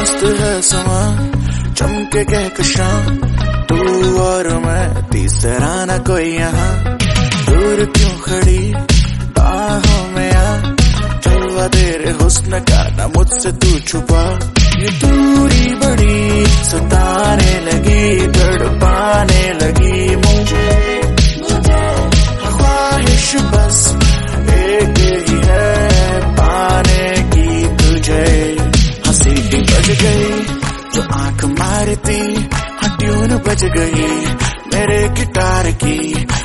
मस्त है समा, चमके कहकशां, तू और मैं, तीसरा न कोई यहाँ। दूर क्यों खड़ी बाहों में आ, जलवा तेरे हुस्न का ना मुझसे तू छुपा। ये दूरी बड़ी सताने लगी, तड़पाने लगी मुझे। ख्वाहिश बस एक ही है, पाने की तुझे। हंसी बज गई जो आंख मारती, हाँ ट्यून बज गई मेरे गिटार की।